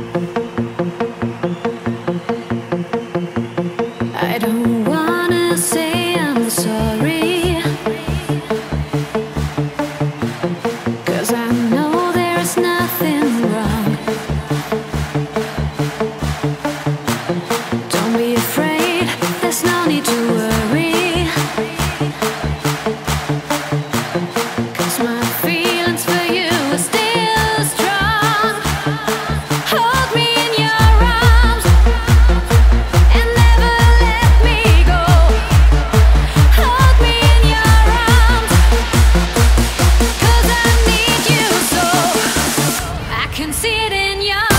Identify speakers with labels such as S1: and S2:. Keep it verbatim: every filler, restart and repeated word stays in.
S1: I don't wanna say I'm sorry, 'cause I know there's nothing wrong. Don't be afraid, there's no need to worry, 'cause my feelings for you are still strong. Hold me in your arms and never let me go. Hold me in your arms, 'cause I need you so. I can see it in your